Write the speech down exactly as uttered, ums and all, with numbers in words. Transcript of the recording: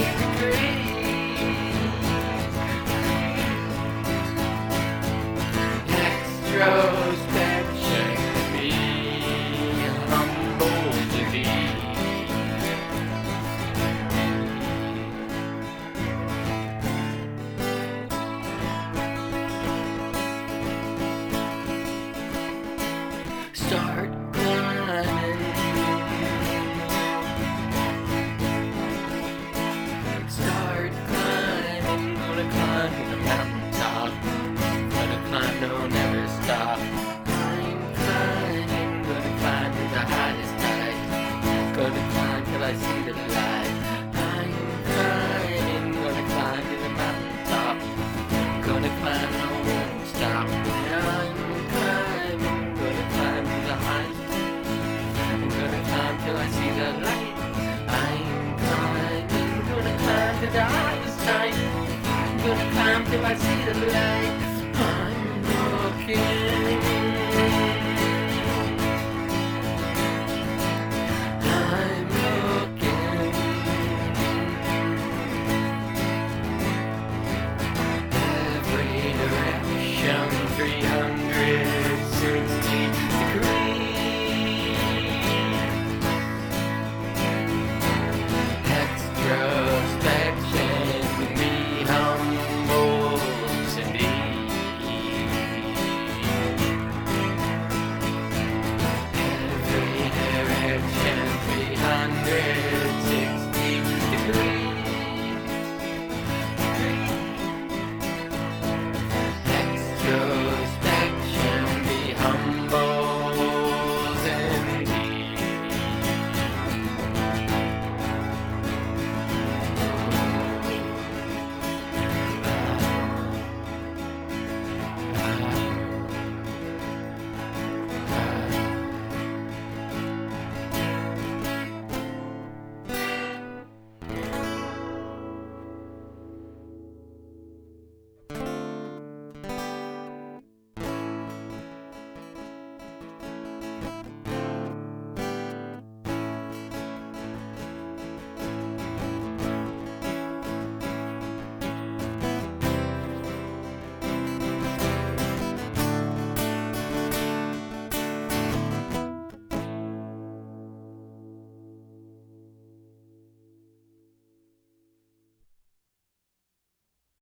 Introspection can be humble to be. Start climbing. Start climbing. Gonna climb to the mountaintop. Gonna climb, no, never stop. I'm climbing. Gonna climb to the highest height. Gonna climb till I see the light. I'm climbing. Gonna climb to the mountaintop. Gonna climb, no, won't stop. I'm climbing. Gonna climb to the highest height. I'm gonna climb till I see the light. I'm climbing. Gonna climb to the highest height. Gonna climb till I see the light. I'm looking